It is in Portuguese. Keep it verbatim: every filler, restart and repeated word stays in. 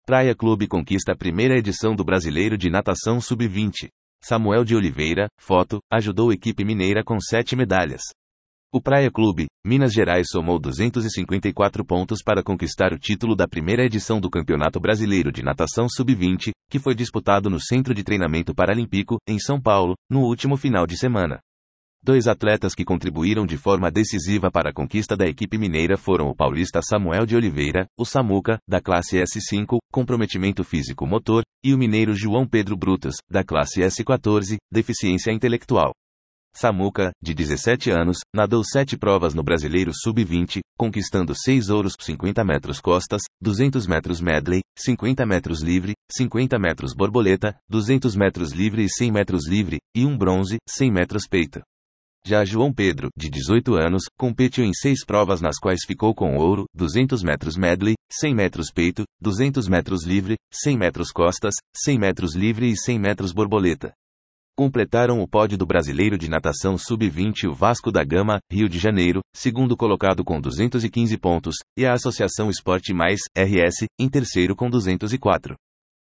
Praia Clube conquista a primeira edição do Brasileiro de Natação sub vinte. Samuel de Oliveira, foto, ajudou equipe mineira com sete medalhas. O Praia Clube, Minas Gerais somou duzentos e cinquenta e quatro pontos para conquistar o título da primeira edição do Campeonato Brasileiro de Natação sub vinte, que foi disputado no Centro de Treinamento Paralímpico, em São Paulo, no último final de semana. Dois atletas que contribuíram de forma decisiva para a conquista da equipe mineira foram o paulista Samuel de Oliveira, o Samuca, da classe S cinco, comprometimento físico-motor, e o mineiro João Pedro Brutus, da classe S quatorze, deficiência intelectual. Samuca, de dezessete anos, nadou sete provas no Brasileiro sub vinte, conquistando seis ouros, cinquenta metros costas, duzentos metros medley, cinquenta metros livre, cinquenta metros borboleta, duzentos metros livre e cem metros livre, e um bronze, cem metros peito. Já João Pedro, de dezoito anos, competiu em seis provas nas quais ficou com ouro, duzentos metros medley, cem metros peito, duzentos metros livre, cem metros costas, cem metros livre e cem metros borboleta. Completaram o pódio do Brasileiro de Natação sub vinte o Vasco da Gama, Rio de Janeiro, segundo colocado com duzentos e quinze pontos, e a Associação Esporte Mais, R S, em terceiro com duzentos e quatro.